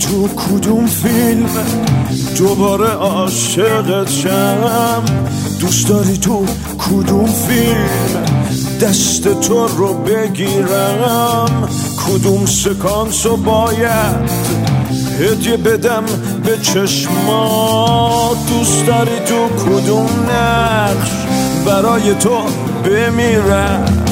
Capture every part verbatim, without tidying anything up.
تو کدوم فیلم دوباره عاشقت شم؟ دوست داری تو کدوم فیلم دست تو رو بگیرم؟ کدوم سکانس رو باید هدیه بدم به چشمات؟ دوست داری تو کدوم نقش برای تو بمیرم؟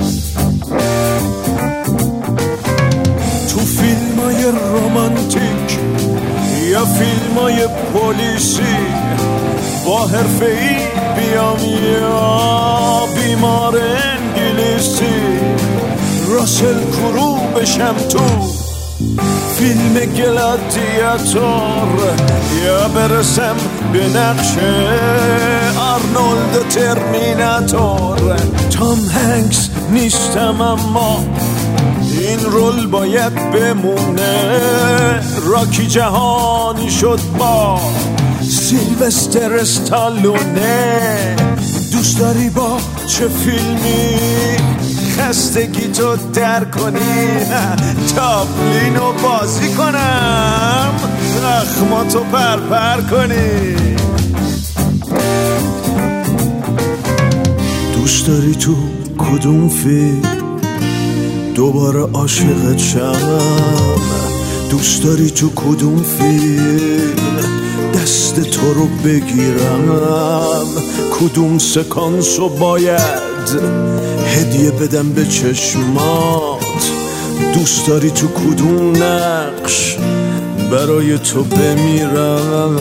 تو فیلمای رومانتیک یا فیلمای پلیسی با حرفه‌ای بیام یا بیمار انگلیسی راسل کرو بشم تو فیلم گلادیاتور یا برسم به نقش آرنولد ترمیناتور؟ تام هنگس نیستم اما این رول باید بمونه. راکی جهانی شد با سیلوستر استالونه. دوست داری با چه فیلمی خستگی تو در کنی؟ تابلینو بازی کنم زخماتو پرپر کنی؟ دوست داری تو کدوم فیلم دوباره عاشقت شم؟ دوست داری تو کدوم فیلم دست تو رو بگیرم؟ کدوم سکانس رو باید هدیه بدم به چشمات؟ دوست داری تو کدوم نقش برای تو بمیرم؟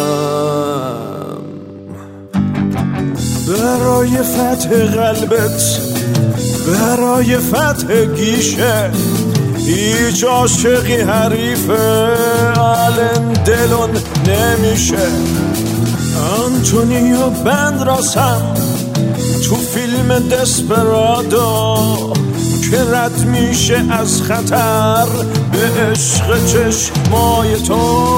برای فتح قلبت، برای فتح گیشه، هیچ عاشقی حریف آلن دلون نمیشه. آنتونیو بندراسم تو فیلم دسپرادو که رد میشه از خطر به عشق چشمای تو.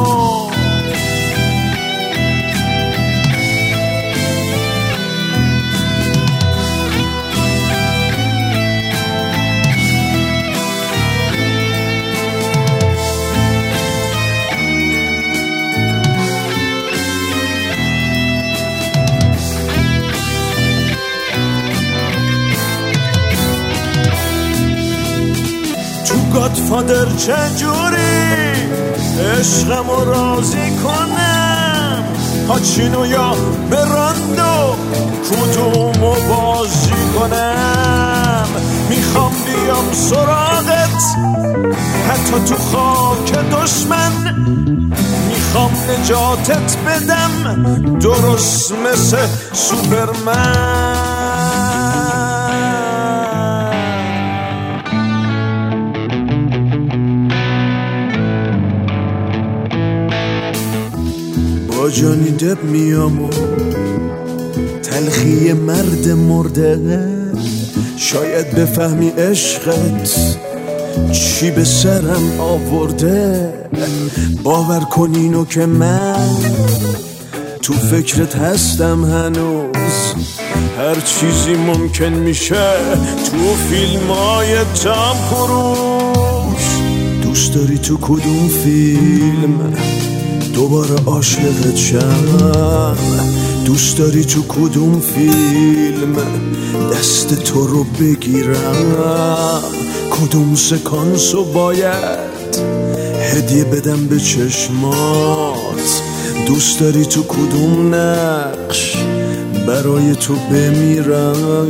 گادفادر چجوری عشقمو راضی کنم؟ پاچینو یا براندو کدومو بازی کنم؟ میخوام بیام سراغت حتی تو خاک دشمن، میخوام نجاتت بدم درست مثل سوپرمن. با جانی دب میام و تلخی مرد مرده، شاید بفهمی عشقت چی به سرم آورده. باور کن اینو که من تو فکرت هستم هنوز، هر چیزی ممکن میشه تو فیلمای تام کروز. دوست داری تو کدوم فیلم دوباره عاشقت شم؟ دوست داری تو کدوم فیلم دست تو رو بگیرم؟ کدوم سکانس رو باید هدیه بدم به چشمات؟ دوست داری تو کدوم نقش برای تو بمیرم؟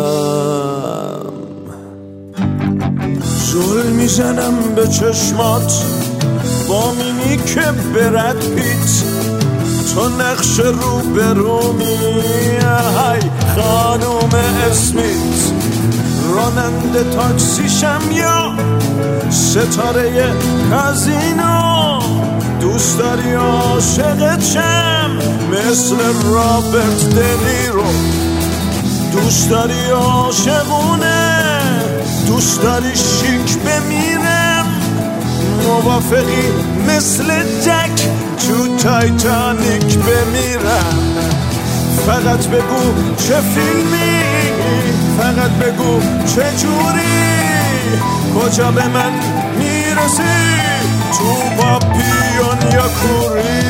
زل میزنم به چشمات با میمیک برد پیت، تو نقش رو برومی های خانوم اسمیت. راننده تاکسیشم یا ستاره کازینو؟ دوست داری عاشقت شم مثل رابرت دنیرو؟ دوست داری عاشقونه؟ دوست داری شیک بمیرم؟ موافقی مثل جک تو تایتانیک بمیرم؟ فقط بگو چه فیلمی، فقط بگو چه جوری، کجا به من میرسی تو پاپیون یا کوری.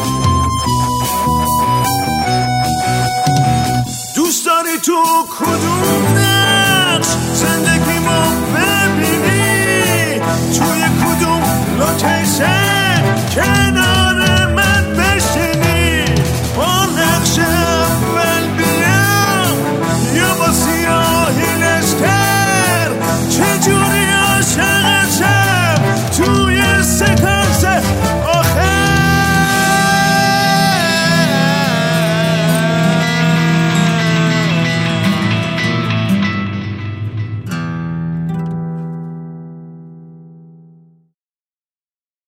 دوست داری تو کدوم